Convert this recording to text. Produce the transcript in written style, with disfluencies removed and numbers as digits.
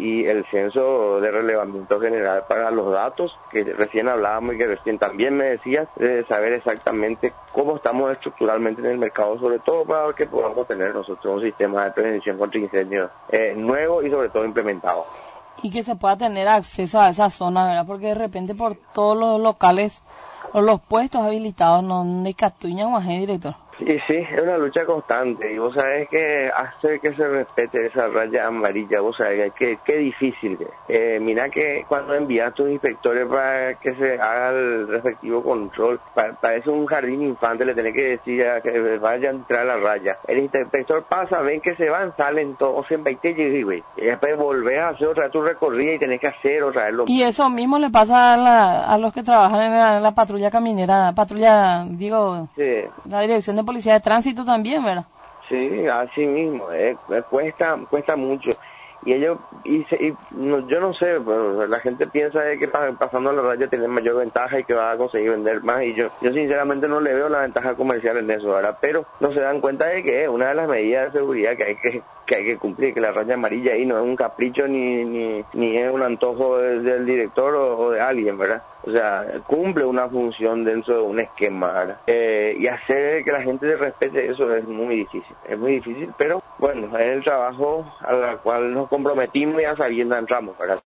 y el censo de relevamiento general para los datos que recién hablábamos y que recién también me decías, de saber exactamente cómo estamos estructuralmente en el mercado, sobre todo para que podamos tener nosotros un sistema de prevención contra incendios nuevo y sobre todo implementado. Y que se pueda tener acceso a esa zona, ¿verdad? Porque de repente por todos los locales o los puestos habilitados no de Catuña o Ajé, director. Y sí, es una lucha constante y vos sabés que hacer que se respete esa raya amarilla, vos sabés que qué difícil es. Mira que cuando envías a tus inspectores para que se haga el respectivo control, parece un jardín infante, le tenés que decir a que vaya a entrar a la raya. El inspector pasa, ven que se van, salen todos en 20 y después volvés a hacer otra vez tu recorrida y tenés que hacer otra vez lo mismo. Y eso mismo le pasa a los que trabajan en la patrulla caminera, sí. La dirección de policía de tránsito también, ¿verdad? Sí, así mismo, cuesta mucho. Y ellos, yo no sé, pero la gente piensa que pasando la raya tiene mayor ventaja y que va a conseguir vender más, y yo sinceramente no le veo la ventaja comercial en eso, ¿verdad? Pero no se dan cuenta de que es una de las medidas de seguridad que hay que cumplir, que la raya amarilla ahí no es un capricho ni es un antojo del director o de alguien, ¿verdad? O sea, cumple una función dentro de un esquema, ¿verdad? Y hacer que la gente respete eso es muy difícil, pero bueno, es el trabajo al cual nos comprometimos y a sabiendas entramos, ¿verdad?